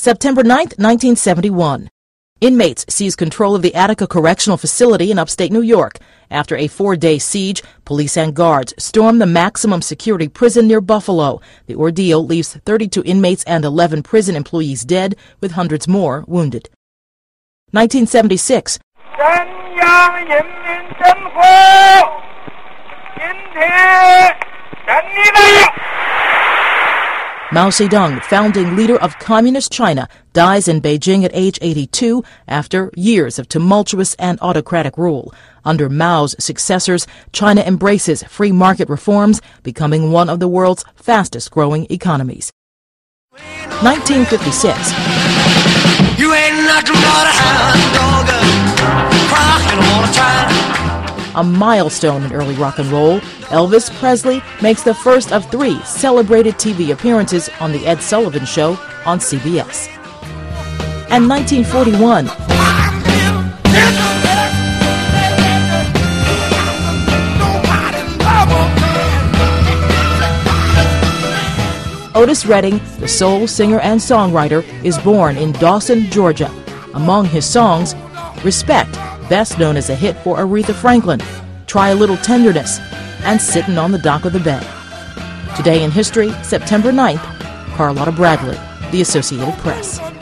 September 9, 1971. Inmates seize control of the Attica Correctional Facility in upstate New York. After a 4-day siege, police and guards storm the maximum security prison near Buffalo. The ordeal leaves 32 inmates and 11 prison employees dead, with hundreds more wounded. 1976. Mao Zedong, founding leader of Communist China, dies in Beijing at age 82 after years of tumultuous and autocratic rule. Under Mao's successors, China embraces free market reforms, becoming one of the world's fastest-growing economies. 1956. You ain't nothing but a hound dog, crying all the time. A milestone in early rock and roll, Elvis Presley makes the first of 3 celebrated TV appearances on The Ed Sullivan Show on CBS. And 1941. Otis Redding, the soul singer and songwriter, is born in Dawson, Georgia. Among his songs, Respect, best known as a hit for Aretha Franklin, Try a Little Tenderness, and Sittin' on the Dock of the Bay. Today in History, September 9th, Carlotta Bradley, The Associated Press.